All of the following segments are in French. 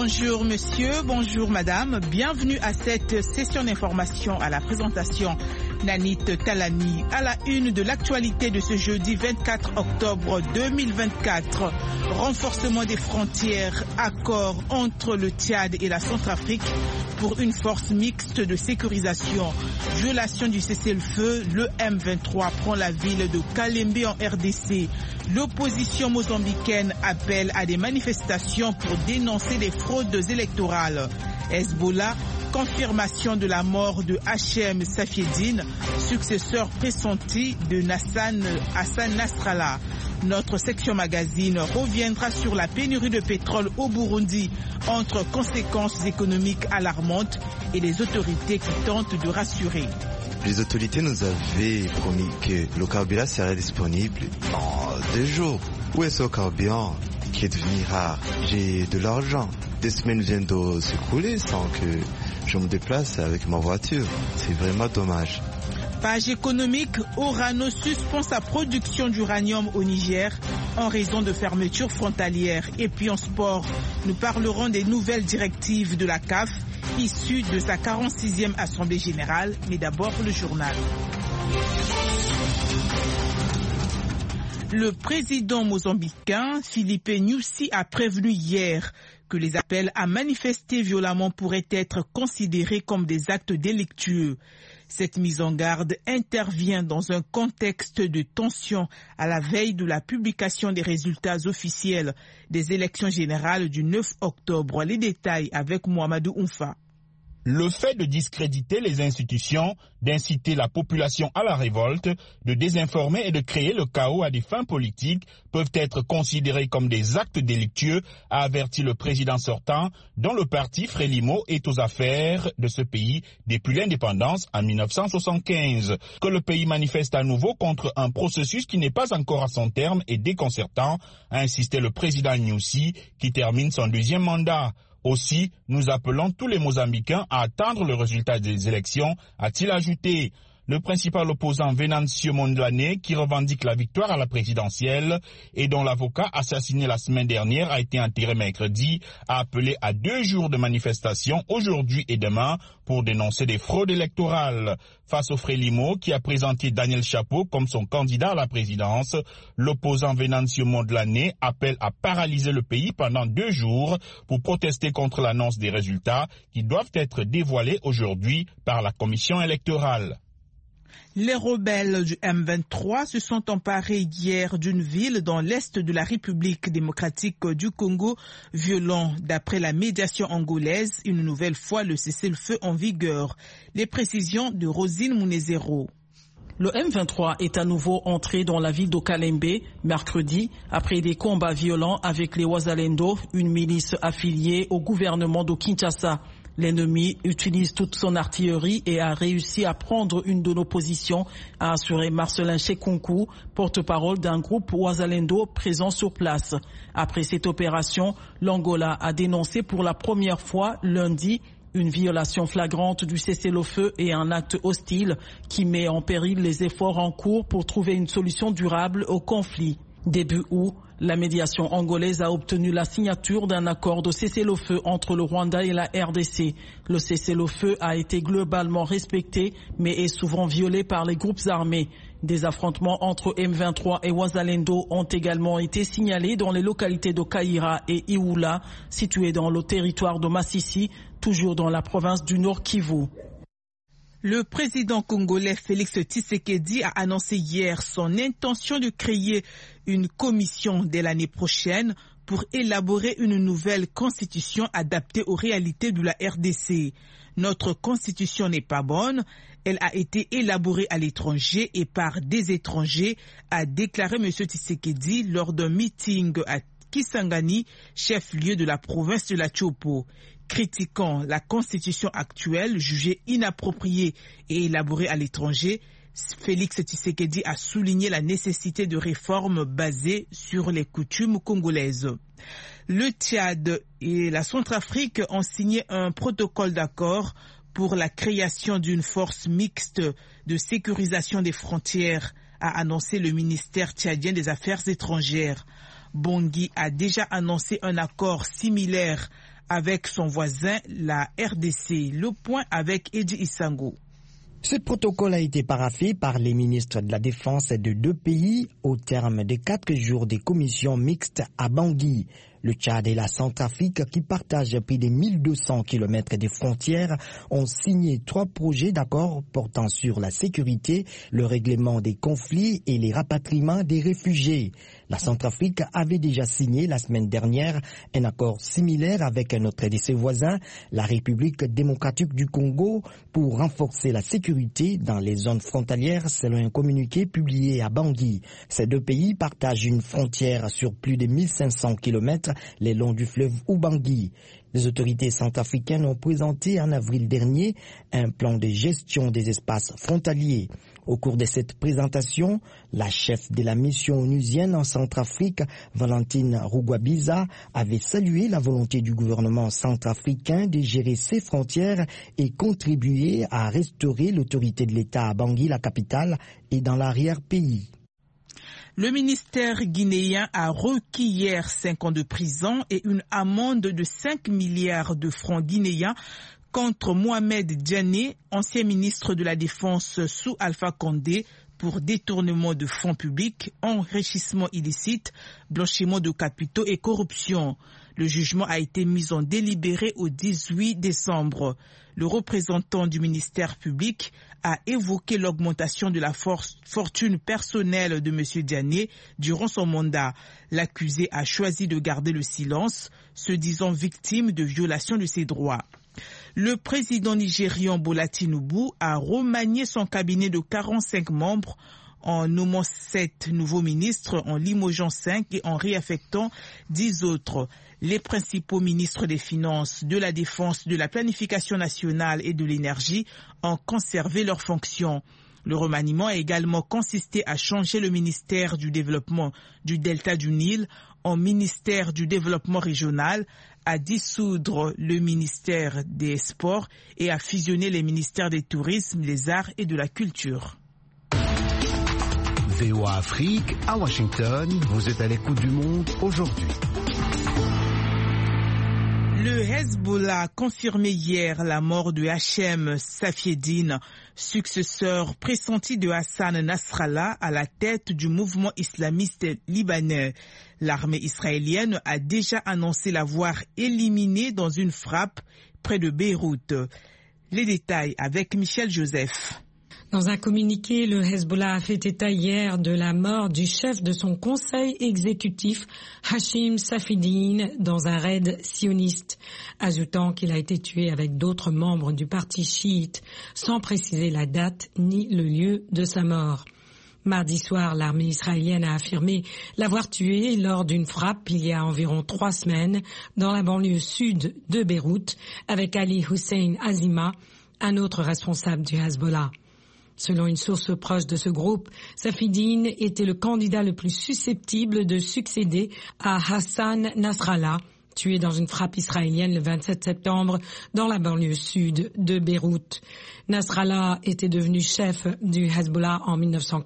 Bonjour monsieur, bonjour madame, bienvenue à cette session d'information. À la présentation, Nanit Talani. À la une de l'actualité de ce jeudi 24 octobre 2024, renforcement des frontières, accord entre le Tchad et la Centrafrique pour une force mixte de sécurisation. Violation du cessez-le-feu, le M23 prend la ville de Kalembe en RDC. L'opposition mozambicaine appelle à des manifestations pour dénoncer les fraudes électorales. Hezbollah, confirmation de la mort de Hachem Safieddine, successeur pressenti de Hassan Nasrallah. Notre section magazine reviendra sur la pénurie de pétrole au Burundi, entre conséquences économiques alarmantes et les autorités qui tentent de rassurer. Les autorités nous avaient promis que le carburant serait disponible en 2 jours. Où est ce carburant qui est devenu rare? J'ai de l'argent. 2 semaines viennent de s'écouler sans que je me déplace avec ma voiture. C'est vraiment dommage. Page économique, Orano suspend sa production d'uranium au Niger en raison de fermetures frontalières. Et puis en sport, nous parlerons des nouvelles directives de la CAF issues de sa 46e Assemblée Générale. Mais d'abord, le journal. Le président mozambicain Filipe Nyusi a prévenu hier que les appels à manifester violemment pourraient être considérés comme des actes délictueux. Cette mise en garde intervient dans un contexte de tension à la veille de la publication des résultats officiels des élections générales du 9 octobre. Les détails avec Mohamedou Oumfa. Le fait de discréditer les institutions, d'inciter la population à la révolte, de désinformer et de créer le chaos à des fins politiques peuvent être considérés comme des actes délictueux, a averti le président sortant, dont le parti Frélimo est aux affaires de ce pays depuis l'indépendance en 1975. Que le pays manifeste à nouveau contre un processus qui n'est pas encore à son terme est déconcertant, a insisté le président Nyusi, qui termine son 2e mandat. Aussi, nous appelons tous les Mozambicains à attendre le résultat des élections, a-t-il ajouté. Le principal opposant Venancio Mondlane, qui revendique la victoire à la présidentielle et dont l'avocat assassiné la semaine dernière a été enterré mercredi, a appelé à 2 jours de manifestation aujourd'hui et demain pour dénoncer des fraudes électorales. Face au Frélimo, qui a présenté Daniel Chapo comme son candidat à la présidence, l'opposant Venancio Mondlane appelle à paralyser le pays pendant 2 jours pour protester contre l'annonce des résultats qui doivent être dévoilés aujourd'hui par la commission électorale. Les rebelles du M23 se sont emparés hier d'une ville dans l'est de la République démocratique du Congo, violant, d'après la médiation angolaise, une nouvelle fois le cessez-le-feu en vigueur. Les précisions de Rosine Mounezero. Le M23 est à nouveau entré dans la ville de Kalembe mercredi après des combats violents avec les Wazalendo, une milice affiliée au gouvernement de Kinshasa. L'ennemi utilise toute son artillerie et a réussi à prendre une de nos positions, a assuré Marcelin Chekunku, porte-parole d'un groupe Wazalendo présent sur place. Après cette opération, l'Angola a dénoncé pour la première fois lundi une violation flagrante du cessez-le-feu et un acte hostile qui met en péril les efforts en cours pour trouver une solution durable au conflit. Début août, la médiation angolaise a obtenu la signature d'un accord de cessez-le-feu entre le Rwanda et la RDC. Le cessez-le-feu a été globalement respecté, mais est souvent violé par les groupes armés. Des affrontements entre M23 et Wazalendo ont également été signalés dans les localités de Kaïra et Ioula, situées dans le territoire de Massissi, toujours dans la province du Nord Kivu. Le président congolais Félix Tshisekedi a annoncé hier son intention de créer une commission dès l'année prochaine pour élaborer une nouvelle constitution adaptée aux réalités de la RDC. Notre constitution n'est pas bonne, elle a été élaborée à l'étranger et par des étrangers, a déclaré M. Tshisekedi lors d'un meeting à Kisangani, chef-lieu de la province de la Tchopo. Critiquant la constitution actuelle jugée inappropriée et élaborée à l'étranger, Félix Tshisekedi a souligné la nécessité de réformes basées sur les coutumes congolaises. Le Tchad et la Centrafrique ont signé un protocole d'accord pour la création d'une force mixte de sécurisation des frontières, a annoncé le ministère tchadien des Affaires étrangères. Bangui a déjà annoncé un accord similaire avec son voisin, la RDC. Le point avec Edi Isango. Ce protocole a été paraphé par les ministres de la Défense de deux pays au terme de 4 jours de commissions mixtes à Bangui. Le Tchad et la Centrafrique, qui partagent plus de 1200 km de frontières, ont signé 3 projets d'accord portant sur la sécurité, le règlement des conflits et les rapatriements des réfugiés. La Centrafrique avait déjà signé la semaine dernière un accord similaire avec un autre de ses voisins, la République démocratique du Congo, pour renforcer la sécurité dans les zones frontalières selon un communiqué publié à Bangui. Ces deux pays partagent une frontière sur plus de 1500 km le long du fleuve Ubangui. Les autorités centrafricaines ont présenté en avril dernier un plan de gestion des espaces frontaliers. Au cours de cette présentation, la chef de la mission onusienne en Centrafrique, Valentine Rugwabiza, avait salué la volonté du gouvernement centrafricain de gérer ses frontières et contribuer à restaurer l'autorité de l'État à Bangui, la capitale, et dans l'arrière-pays. Le ministère guinéen a requis hier 5 ans de prison et une amende de 5 milliards de francs guinéens contre Mohamed Diané, ancien ministre de la Défense sous Alpha Condé, pour détournement de fonds publics, enrichissement illicite, blanchiment de capitaux et corruption. Le jugement a été mis en délibéré au 18 décembre. Le représentant du ministère public a évoqué l'augmentation de la fortune personnelle de M. Diané durant son mandat. L'accusé a choisi de garder le silence, se disant victime de violation de ses droits. Le président nigérian Bola Tinubu a remanié son cabinet de 45 membres en nommant 7 nouveaux ministres, en limogeant 5 et en réaffectant 10 autres. Les principaux ministres des Finances, de la Défense, de la Planification nationale et de l'Énergie ont conservé leurs fonctions. Le remaniement a également consisté à changer le ministère du Développement du Delta du Nil en ministère du Développement régional, à dissoudre le ministère des Sports et à fusionner les ministères des Tourismes, des Arts et de la Culture. VOA Afrique, à Washington, vous êtes à l'écoute du monde aujourd'hui. Le Hezbollah a confirmé hier la mort de Hachem Safieddine, successeur pressenti de Hassan Nasrallah à la tête du mouvement islamiste libanais. L'armée israélienne a déjà annoncé l'avoir éliminé dans une frappe près de Beyrouth. Les détails avec Michel Joseph. Dans un communiqué, le Hezbollah a fait état hier de la mort du chef de son conseil exécutif, Hachem Safieddine, dans un raid sioniste, ajoutant qu'il a été tué avec d'autres membres du parti chiite, sans préciser la date ni le lieu de sa mort. Mardi soir, l'armée israélienne a affirmé l'avoir tué lors d'une frappe il y a environ 3 semaines dans la banlieue sud de Beyrouth avec Ali Hussein Azima, un autre responsable du Hezbollah. Selon une source proche de ce groupe, Safieddine était le candidat le plus susceptible de succéder à Hassan Nasrallah, tué dans une frappe israélienne le 27 septembre dans la banlieue sud de Beyrouth. Nasrallah était devenu chef du Hezbollah en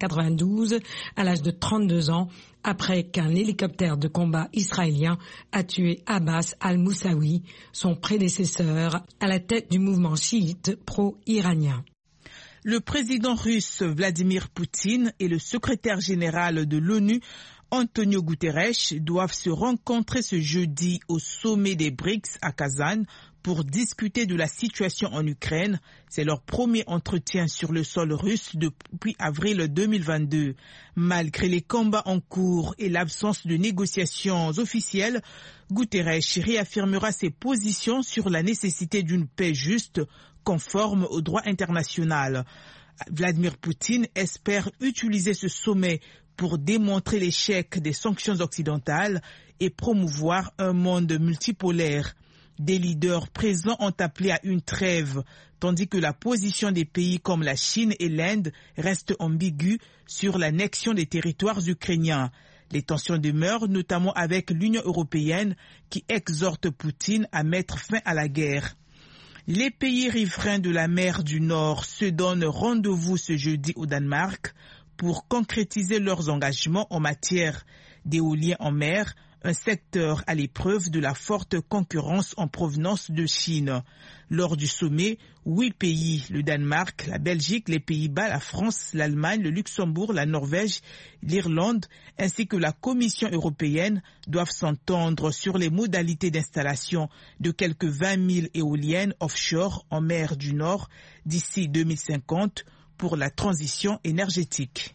1992 à l'âge de 32 ans après qu'un hélicoptère de combat israélien a tué Abbas al-Moussaoui, son prédécesseur à la tête du mouvement chiite pro-iranien. Le président russe Vladimir Poutine et le secrétaire général de l'ONU, Antonio Guterres, doivent se rencontrer ce jeudi au sommet des BRICS à Kazan pour discuter de la situation en Ukraine. C'est leur premier entretien sur le sol russe depuis avril 2022. Malgré les combats en cours et l'absence de négociations officielles, Guterres réaffirmera ses positions sur la nécessité d'une paix juste, conforme au droit international. Vladimir Poutine espère utiliser ce sommet pour démontrer l'échec des sanctions occidentales et promouvoir un monde multipolaire. Des leaders présents ont appelé à une trêve, tandis que la position des pays comme la Chine et l'Inde reste ambiguë sur l'annexion des territoires ukrainiens. Les tensions demeurent, notamment avec l'Union européenne qui exhorte Poutine à mettre fin à la guerre. Les pays riverains de la mer du Nord se donnent rendez-vous ce jeudi au Danemark pour concrétiser leurs engagements en matière d'éolien en mer, un secteur à l'épreuve de la forte concurrence en provenance de Chine. Lors du sommet, 8 pays, le Danemark, la Belgique, les Pays-Bas, la France, l'Allemagne, le Luxembourg, la Norvège, l'Irlande, ainsi que la Commission européenne doivent s'entendre sur les modalités d'installation de quelques 20 000 éoliennes offshore en mer du Nord d'ici 2050 pour la transition énergétique.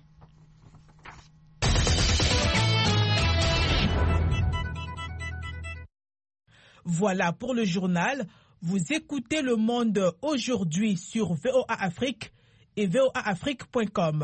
Voilà pour le journal. Vous écoutez Le Monde aujourd'hui sur VOA Afrique et voaafrique.com.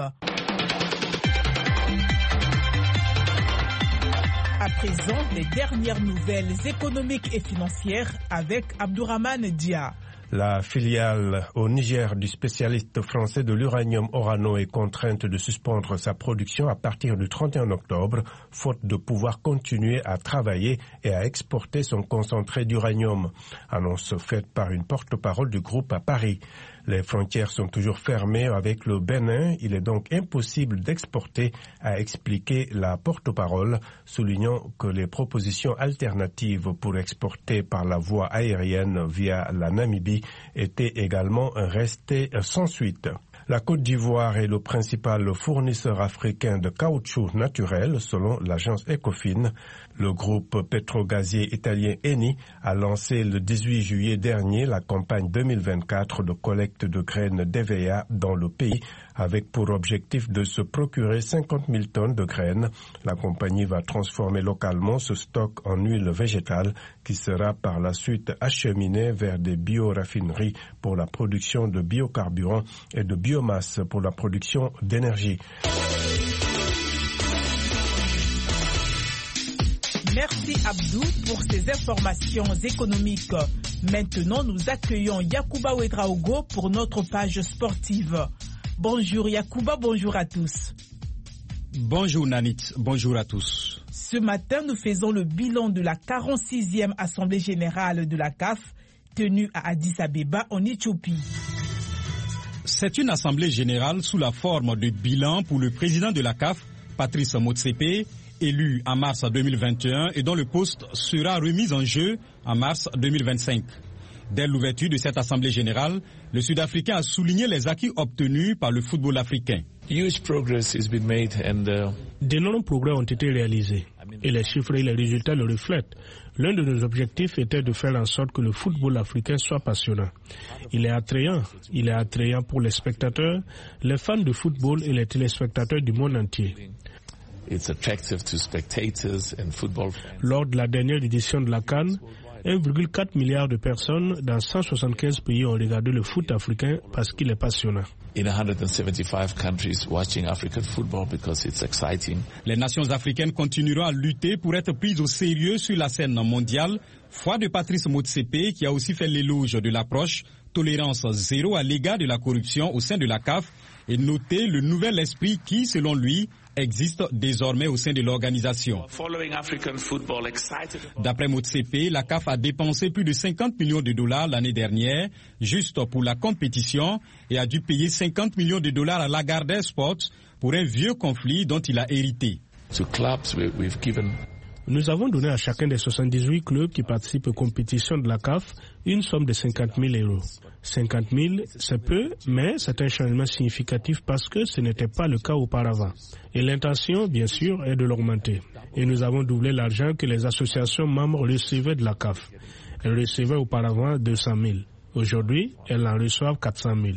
À présent, les dernières nouvelles économiques et financières avec Abdourahmane Dia. La filiale au Niger du spécialiste français de l'uranium Orano est contrainte de suspendre sa production à partir du 31 octobre, faute de pouvoir continuer à travailler et à exporter son concentré d'uranium. Annonce faite par une porte-parole du groupe à Paris. Les frontières sont toujours fermées avec le Bénin. Il est donc impossible d'exporter, a expliqué la porte-parole, soulignant que les propositions alternatives pour exporter par la voie aérienne via la Namibie étaient également restées sans suite. La Côte d'Ivoire est le principal fournisseur africain de caoutchouc naturel, selon l'agence Ecofin. Le groupe pétrogazier italien Eni a lancé le 18 juillet dernier la campagne 2024 de collecte de graines d'EVA dans le pays, avec pour objectif de se procurer 50 000 tonnes de graines. La compagnie va transformer localement ce stock en huile végétale qui sera par la suite acheminé vers des bioraffineries pour la production de biocarburants et de biomasse pour la production d'énergie. Merci Abdou pour ces informations économiques. Maintenant, nous accueillons Yacouba Ouedraogo pour notre page sportive. Bonjour Yacouba, bonjour à tous. Bonjour Nanit, bonjour à tous. Ce matin, nous faisons le bilan de la 46e Assemblée générale de la CAF, tenue à Addis Abeba en Éthiopie. C'est une assemblée générale sous la forme de bilan pour le président de la CAF, Patrice Motsepe, élu en mars 2021 et dont le poste sera remis en jeu en mars 2025. Dès l'ouverture de cette assemblée générale, le Sud-Africain a souligné les acquis obtenus par le football africain. D'énormes progrès ont été réalisés et les chiffres et les résultats le reflètent. L'un de nos objectifs était de faire en sorte que le football africain soit passionnant. Il est attrayant pour les spectateurs, les fans de football et les téléspectateurs du monde entier. Lors de la dernière édition de la CAN, 1,4 milliard de personnes dans 175 pays ont regardé le foot africain parce qu'il est passionnant. Les nations africaines continueront à lutter pour être prises au sérieux sur la scène mondiale. Foi de Patrice Motsepe qui a aussi fait l'éloge de l'approche tolérance zéro à l'égard de la corruption au sein de la CAF et noté le nouvel esprit qui, selon lui, existe désormais au sein de l'organisation. D'après Motsepe, la CAF a dépensé plus de 50 millions de dollars l'année dernière, juste pour la compétition, et a dû payer 50 millions de dollars à Lagardère Sports pour un vieux conflit dont il a hérité. Nous avons donné à chacun des 78 clubs qui participent aux compétitions de la CAF une somme de 50 000 euros. 50 000, c'est peu, mais c'est un changement significatif parce que ce n'était pas le cas auparavant. Et l'intention, bien sûr, est de l'augmenter. Et nous avons doublé l'argent que les associations membres recevaient de la CAF. Elles recevaient auparavant 200 000. Aujourd'hui, elles en reçoivent 400 000.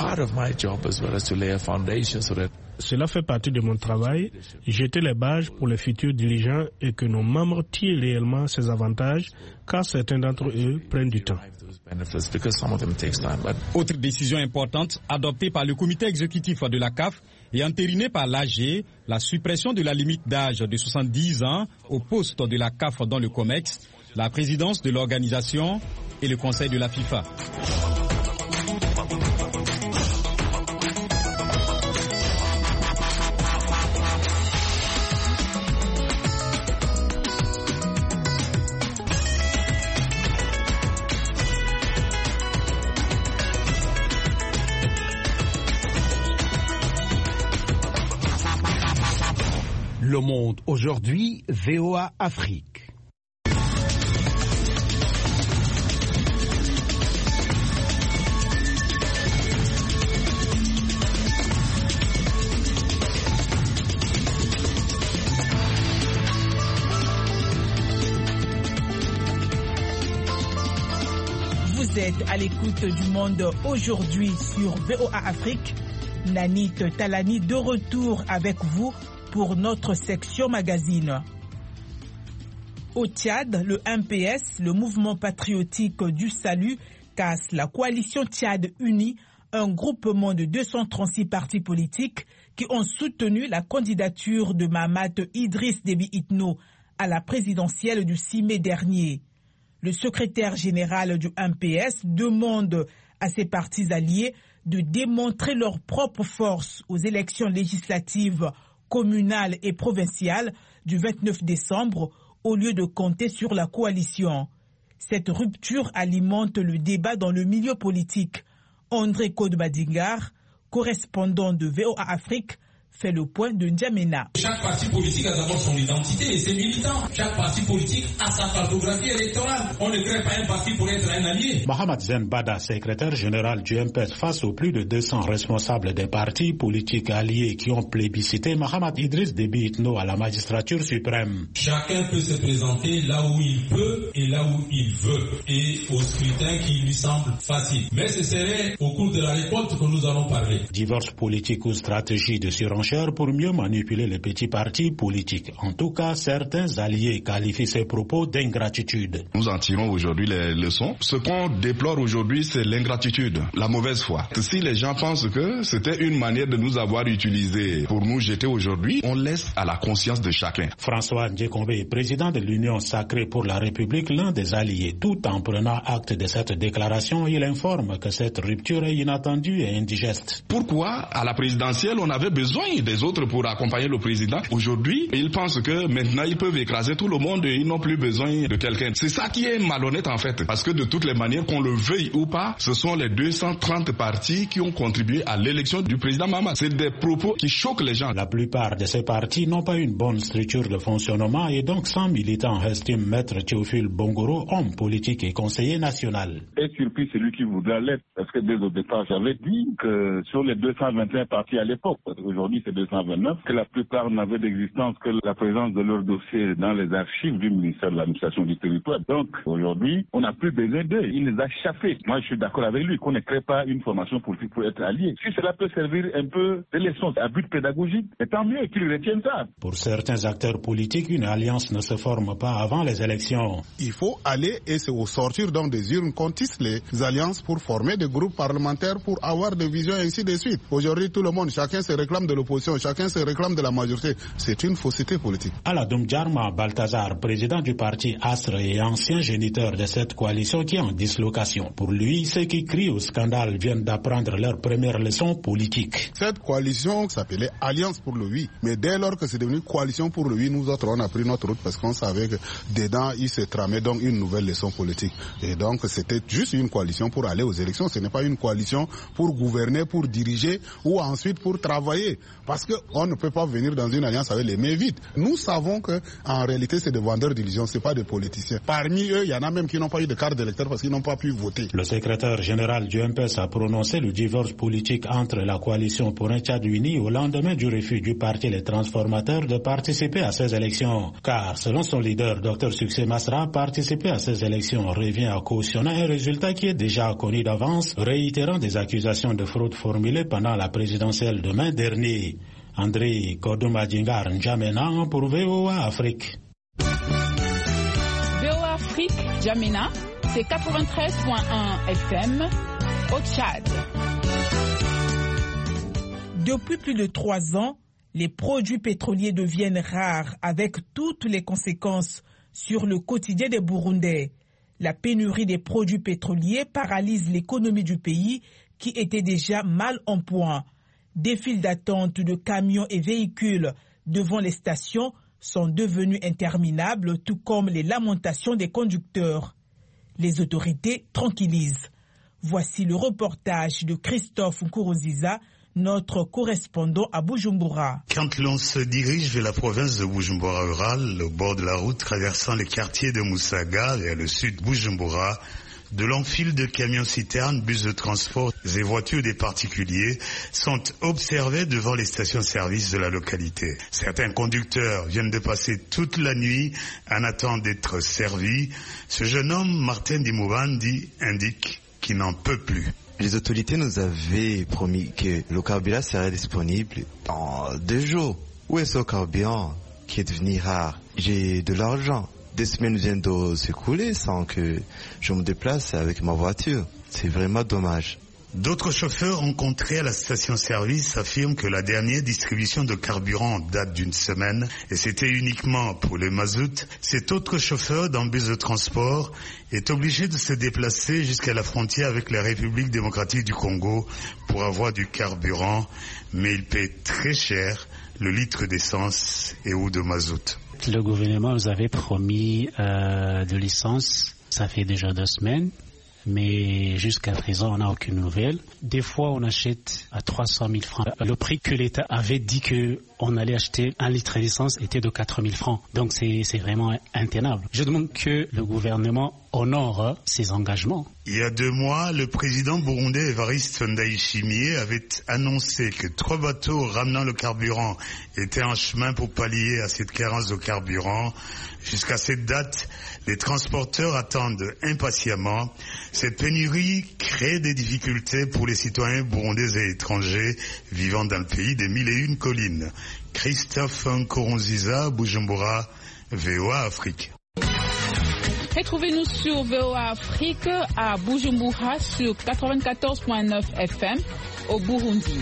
Cela fait partie de mon travail, jeter les bases pour les futurs dirigeants et que nos membres tirent réellement ces avantages, car certains d'entre eux prennent du temps. Autre décision importante adoptée par le comité exécutif de la CAF et entérinée par l'AG, la suppression de la limite d'âge de 70 ans au poste de la CAF dans le COMEX, la présidence de l'organisation et le conseil de la FIFA. Le Monde aujourd'hui, VOA Afrique. Vous êtes à l'écoute du Monde aujourd'hui sur VOA Afrique. Nanit Talani de retour avec vous pour notre section magazine. Au Tchad, le MPS, le mouvement patriotique du salut, casse la coalition Tchad Unie, un groupement de 236 partis politiques qui ont soutenu la candidature de Mahamat Idriss Déby Itno à la présidentielle du 6 mai dernier. Le secrétaire général du MPS demande à ses partis alliés de démontrer leur propre force aux élections législatives communales et provinciales du 29 décembre au lieu de compter sur la coalition. Cette rupture alimente le débat dans le milieu politique. André Kodbadingar, correspondant de VOA Afrique, fait le point de N'Djamena. Chaque parti politique a d'abord son identité et ses militants. Chaque parti politique a sa cartographie électorale. On ne crée pas un parti pour être un allié. Mohamed Zen Bada, secrétaire général du MPS, face aux plus de 200 responsables des partis politiques alliés qui ont plébiscité Mahamat Idriss Déby Itno à la magistrature suprême. Chacun peut se présenter là où il peut et là où il veut et au scrutin qui lui semble facile. Mais ce serait au cours de la récolte que nous allons parler. Divorce politique ou stratégie de surenchère pour mieux manipuler les petits partis politiques. En tout cas, certains alliés qualifient ces propos d'ingratitude. Nous en tirons aujourd'hui les leçons. Ce qu'on déplore aujourd'hui, c'est l'ingratitude, la mauvaise foi. Si les gens pensent que c'était une manière de nous avoir utilisés pour nous jeter aujourd'hui, on laisse à la conscience de chacun. François Ndjekombe, président de l'Union sacrée pour la République, l'un des alliés. Tout en prenant acte de cette déclaration, il informe que cette rupture est inattendue et indigeste. Pourquoi, à la présidentielle, on avait besoin des autres pour accompagner le président? Aujourd'hui, ils pensent que maintenant ils peuvent écraser tout le monde et ils n'ont plus besoin de quelqu'un. C'est ça qui est malhonnête en fait, parce que de toutes les manières, qu'on le veuille ou pas, ce sont les 230 partis qui ont contribué à l'élection du président Mahamat. C'est des propos qui choquent les gens. La plupart de ces partis n'ont pas une bonne structure de fonctionnement et donc sans militants, estime Maître Théophile Bongoro, homme politique et conseiller national. Et surpris celui qui voudra l'être, parce que dès au départ, j'avais dit que sur les 221 partis à l'époque, parce qu'aujourd'hui c'est 229, que la plupart n'avaient d'existence que la présence de leur dossier dans les archives du ministère de l'administration du territoire. Donc aujourd'hui, on n'a plus besoin d'eux. Il les a chaffés. Moi, je suis d'accord avec lui qu'on ne crée pas une formation politique pour être allié. Si cela peut servir un peu de leçon à but pédagogique, mais tant mieux qu'ils retiennent ça. Pour certains acteurs politiques, une alliance ne se forme pas avant les élections. Il faut aller et c'est au sortir donc des urnes qu'on tisse les alliances pour former des groupes parlementaires pour avoir des visions et ainsi de suite. Aujourd'hui, tout le monde, chacun se réclame de l'opposition, chacun se réclame de la majorité. C'est une fausseté politique. Aladoum Djarma Balthazar, président du parti Astre et ancien géniteur de cette coalition qui est en dislocation. Pour lui, ceux qui crient au scandale viennent d'apprendre leur première leçon politique. Cette coalition s'appelait Alliance pour le oui. Mais dès lors que c'est devenu coalition pour le oui, nous autres, on a pris notre route parce qu'on savait que dedans, il se tramait donc une nouvelle leçon politique. Et donc, c'était juste une coalition pour aller aux élections. Ce n'est pas une coalition pour gouverner, pour diriger ou ensuite pour travailler. Parce qu'on ne peut pas venir dans une alliance avec les mains vides. Nous savons que en réalité, c'est des vendeurs d'illusions, c'est pas des politiciens. Parmi eux, il y en a même qui n'ont pas eu de carte d'électeur parce qu'ils n'ont pas pu voter. Le secrétaire général du MPS a prononcé le divorce politique entre la coalition pour un Tchad uni au lendemain du refus du parti Les Transformateurs de participer à ces élections. Car, selon son leader, Dr Succès Masra, participer à ces élections revient à cautionner un résultat qui est déjà connu d'avance, réitérant des accusations de fraude formulées pendant la présidentielle de mai dernier. André Kodoumadingar N'Djamena pour VOA Afrique. VOA Afrique, N'Djamena, c'est 93.1 FM au Tchad. Depuis plus de 3 ans, les produits pétroliers deviennent rares avec toutes les conséquences sur le quotidien des Burundais. La pénurie des produits pétroliers paralyse l'économie du pays qui était déjà mal en point. Des files d'attente de camions et véhicules devant les stations sont devenues interminables, tout comme les lamentations des conducteurs. Les autorités tranquillisent. Voici le reportage de Christophe Nkuruziza Notre correspondant à Bujumbura. Quand l'on se dirige vers la province de Bujumbura rurale, au bord de la route traversant les quartiers de Musaga vers le sud Bujumbura, de longs fils de camions-citernes, bus de transport et voitures des particuliers sont observés devant les stations-service de la localité. Certains conducteurs viennent de passer toute la nuit en attendant d'être servis. Ce jeune homme, Martin Dimoubandi, indique qu'il n'en peut plus. Les autorités nous avaient promis que le carburant serait disponible dans 2 jours. Où est ce carburant qui est devenu rare? J'ai de l'argent. 2 semaines viennent de s'écouler sans que je me déplace avec ma voiture. C'est vraiment dommage. D'autres chauffeurs rencontrés à la station-service affirment que la dernière distribution de carburant date d'1 semaine et c'était uniquement pour le mazout. Cet autre chauffeur d'un bus de transport est obligé de se déplacer jusqu'à la frontière avec la République démocratique du Congo pour avoir du carburant, mais il paie très cher le litre d'essence et ou de mazout. Le gouvernement nous avait promis de licence, ça fait déjà 2 semaines, mais jusqu'à présent on n'a aucune nouvelle. Des fois on achète à 300 000 francs. Le prix que l'État avait dit qu'on allait acheter 1 litre d'essence était de 4 000 francs. Donc c'est vraiment intenable. Je demande que le gouvernement honore ses engagements. Il y a 2 mois, le président burundais Evariste Ndayishimiye avait annoncé que 3 bateaux ramenant le carburant étaient en chemin pour pallier à cette carence de carburant. Jusqu'à cette date, les transporteurs attendent impatiemment. Cette pénurie crée des difficultés pour les citoyens burundais et étrangers vivant dans le pays des 1001 collines. Christophe Nkurunziza, Bujumbura, VOA Afrique. Retrouvez-nous sur VOA Afrique à Bujumbura sur 94.9 FM au Burundi.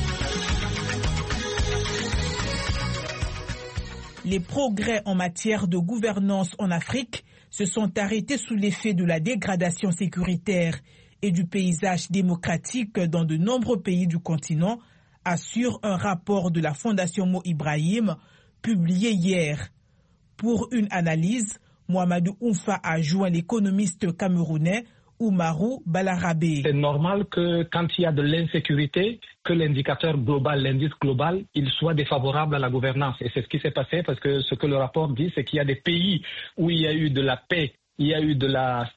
Les progrès en matière de gouvernance en Afrique se sont arrêtés sous l'effet de la dégradation sécuritaire et du paysage démocratique dans de nombreux pays du continent, assure un rapport de la Fondation Mo Ibrahim publié hier. Pour une analyse, Mohamedou Oumfa a joint l'économiste camerounais Oumarou Balarabé. C'est normal que quand il y a de l'insécurité, que l'indicateur global, l'indice global, il soit défavorable à la gouvernance. Et c'est ce qui s'est passé parce que ce que le rapport dit, c'est qu'il y a des pays où il y a eu de la paix, il y a eu de la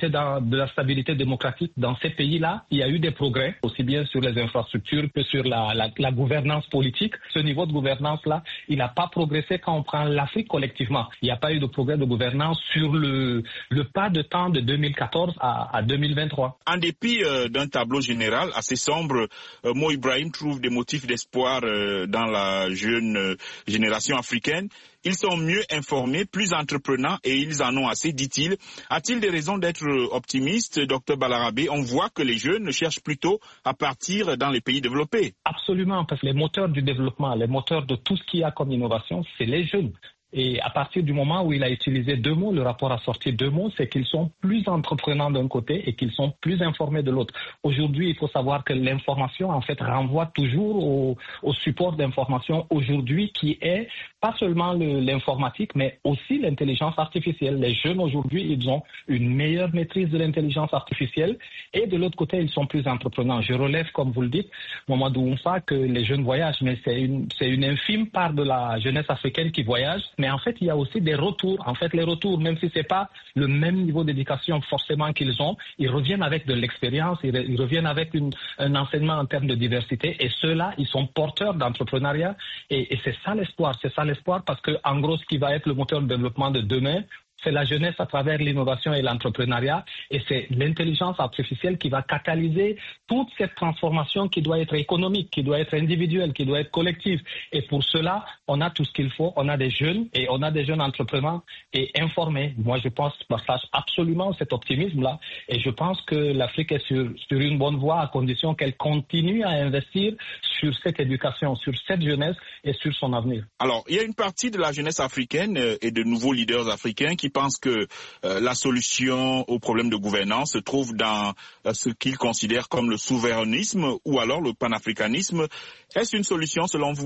stabilité démocratique. Dans ces pays-là, il y a eu des progrès, aussi bien sur les infrastructures que sur la gouvernance politique. Ce niveau de gouvernance-là, il n'a pas progressé quand on prend l'Afrique collectivement. Il n'y a pas eu de progrès de gouvernance sur le pas de temps de 2014 à 2023. En dépit d'un tableau général assez sombre, Mo Ibrahim trouve des motifs d'espoir dans la jeune génération africaine. Ils sont mieux informés, plus entreprenants et ils en ont assez, dit-il. A-t-il des raisons d'être optimiste, Dr Balarabé? On voit que les jeunes cherchent plutôt à partir dans les pays développés. Absolument, parce que les moteurs du développement, les moteurs de tout ce qu'il y a comme innovation, c'est les jeunes. Et à partir du moment où il a utilisé 2 mots, le rapport a sorti 2 mots, c'est qu'ils sont plus entreprenants d'un côté et qu'ils sont plus informés de l'autre. Aujourd'hui, il faut savoir que l'information, en fait, renvoie toujours au support d'information aujourd'hui qui est pas seulement l'informatique, mais aussi l'intelligence artificielle. Les jeunes aujourd'hui, ils ont une meilleure maîtrise de l'intelligence artificielle et de l'autre côté, ils sont plus entreprenants. Je relève, comme vous le dites, Mohamedou Oumfa, que les jeunes voyagent, mais c'est une infime part de la jeunesse africaine qui voyage. Mais en fait, il y a aussi des retours. En fait, les retours, même si c'est pas le même niveau d'éducation forcément qu'ils ont, ils reviennent avec de l'expérience, ils reviennent avec un enseignement en termes de diversité. Et ceux-là, ils sont porteurs d'entrepreneuriat. Et c'est ça l'espoir. C'est ça l'espoir parce que, en gros, ce qui va être le moteur de développement de demain, c'est la jeunesse à travers l'innovation et l'entrepreneuriat et c'est l'intelligence artificielle qui va catalyser toute cette transformation qui doit être économique, qui doit être individuelle, qui doit être collective. Et pour cela, on a tout ce qu'il faut. On a des jeunes et on a des jeunes entrepreneurs et informés. Moi, je partage absolument cet optimisme-là et je pense que l'Afrique est sur une bonne voie à condition qu'elle continue à investir sur cette éducation, sur cette jeunesse et sur son avenir. Alors, il y a une partie de la jeunesse africaine et de nouveaux leaders africains qui pensent que la solution au problème de gouvernance se trouve dans ce qu'ils considèrent comme le souverainisme ou alors le panafricanisme. Est-ce une solution selon vous?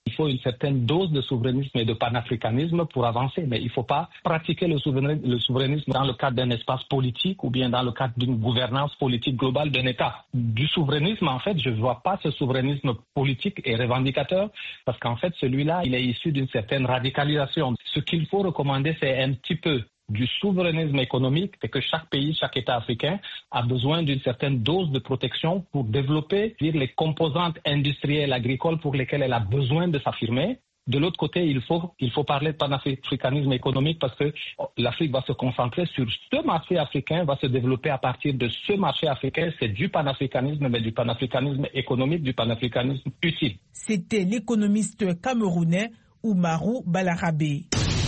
Il faut une certaine dose de souverainisme et de panafricanisme pour avancer, mais il ne faut pas pratiquer le souverainisme dans le cadre d'un espace politique ou bien dans le cadre d'une gouvernance politique globale d'un État. Du souverainisme, en fait, je ne vois pas ce souverainisme politique et revendicateur, parce qu'en fait, celui-là, il est issu d'une certaine radicalisation. Ce qu'il faut recommander, c'est un petit peu du souverainisme économique, c'est que chaque pays, chaque État africain a besoin d'une certaine dose de protection pour développer les composantes industrielles agricoles pour lesquelles elle a besoin de s'affirmer. De l'autre côté, il faut parler de panafricanisme économique parce que l'Afrique va se concentrer sur ce marché africain, va se développer à partir de ce marché africain. C'est du panafricanisme, mais du panafricanisme économique, du panafricanisme utile. C'était l'économiste camerounais Oumarou Balarabé.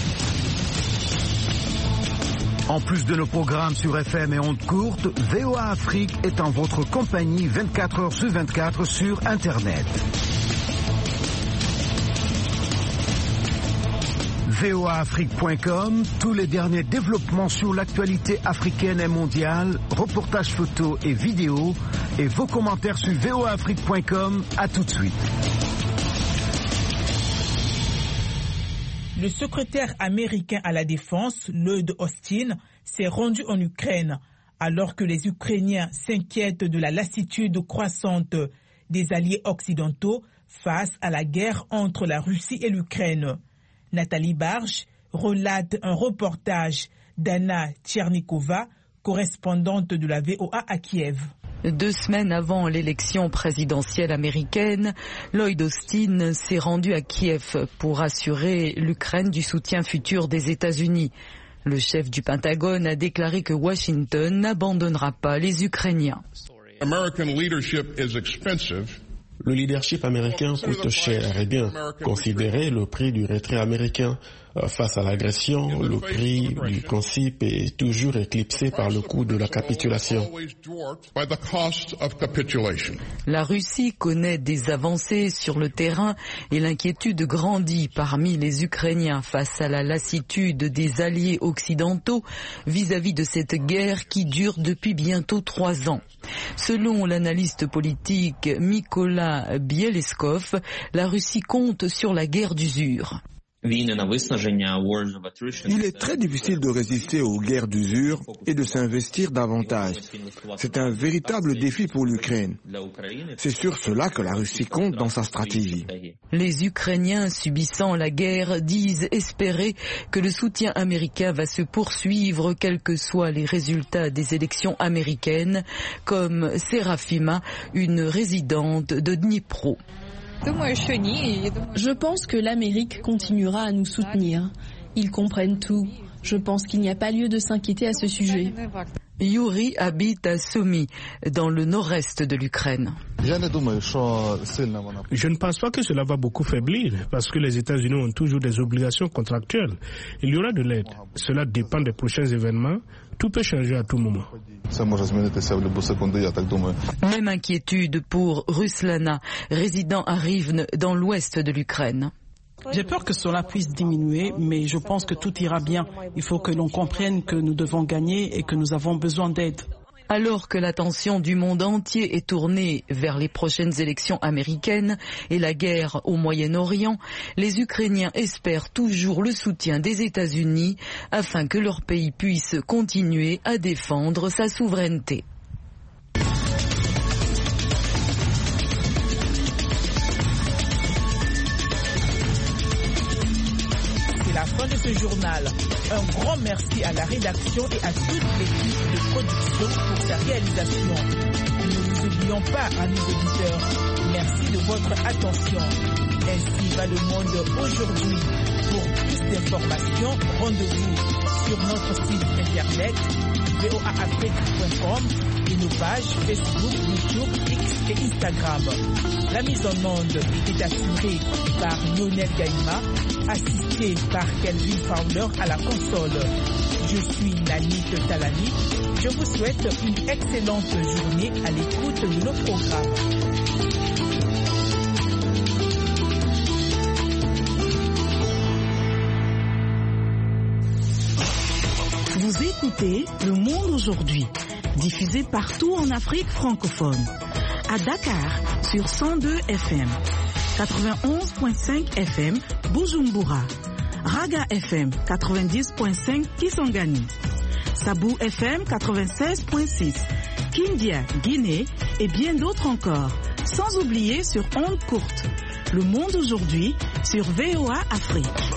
En plus de nos programmes sur FM et ondes courtes, VOA Afrique est en votre compagnie 24 heures sur 24 sur Internet. voaafrique.com, tous les derniers développements sur l'actualité africaine et mondiale, reportages photos et vidéos, et vos commentaires sur voaafrique.com. À tout de suite. Le secrétaire américain à la Défense, Lloyd Austin, s'est rendu en Ukraine alors que les Ukrainiens s'inquiètent de la lassitude croissante des alliés occidentaux face à la guerre entre la Russie et l'Ukraine. Nathalie Barge relate un reportage d'Anna Tchernikova, correspondante de la VOA à Kiev. 2 semaines avant l'élection présidentielle américaine, Lloyd Austin s'est rendu à Kiev pour assurer l'Ukraine du soutien futur des États-Unis. Le chef du Pentagone a déclaré que Washington n'abandonnera pas les Ukrainiens. Le leadership américain coûte cher et bien. Considérez le prix du retrait américain. Face à l'agression, le prix du principe est toujours éclipsé par le coût de la capitulation. La Russie connaît des avancées sur le terrain et l'inquiétude grandit parmi les Ukrainiens face à la lassitude des alliés occidentaux vis-à-vis de cette guerre qui dure depuis bientôt 3 ans. Selon l'analyste politique Mykola Bieleskov, la Russie compte sur la guerre d'usure. Il est très difficile de résister aux guerres d'usure et de s'investir davantage. C'est un véritable défi pour l'Ukraine. C'est sur cela que la Russie compte dans sa stratégie. Les Ukrainiens subissant la guerre disent espérer que le soutien américain va se poursuivre quels que soient les résultats des élections américaines, comme Serafima, une résidente de Dnipro. Je pense que l'Amérique continuera à nous soutenir. Ils comprennent tout. Je pense qu'il n'y a pas lieu de s'inquiéter à ce sujet. Yuri habite à Sumy, dans le nord-est de l'Ukraine. Je ne pense pas que cela va beaucoup faiblir, parce que les États-Unis ont toujours des obligations contractuelles. Il y aura de l'aide. Cela dépend des prochains événements. Tout peut changer à tout moment. Même inquiétude pour Ruslana, résident à Rivne, dans l'ouest de l'Ukraine. J'ai peur que cela puisse diminuer, mais je pense que tout ira bien. Il faut que l'on comprenne que nous devons gagner et que nous avons besoin d'aide. Alors que l'attention du monde entier est tournée vers les prochaines élections américaines et la guerre au Moyen-Orient, les Ukrainiens espèrent toujours le soutien des États-Unis afin que leur pays puisse continuer à défendre sa souveraineté. La fin de ce journal. Un grand merci à la rédaction et à toute l'équipe de production pour sa réalisation. Nous ne vous oublions pas, amis auditeurs. Merci de votre attention. Ainsi va le monde aujourd'hui. Pour plus d'informations, rendez-vous sur notre site internet voaafrique.com et nos pages Facebook, YouTube, X et Instagram. La mise en onde était assurée par Lionel Gaïma, assisté par Kelvin Fowler à la console. Je suis Nanit Talani. Je vous souhaite une excellente journée à l'écoute de nos programmes. Vous écoutez Le Monde aujourd'hui, diffusé partout en Afrique francophone. À Dakar sur 102 FM. 91.5 FM Bujumbura, Raga FM 90.5 Kisangani, Sabou FM 96.6, Kindia, Guinée et bien d'autres encore. Sans oublier sur ondes courtes. Le monde aujourd'hui sur VOA Afrique.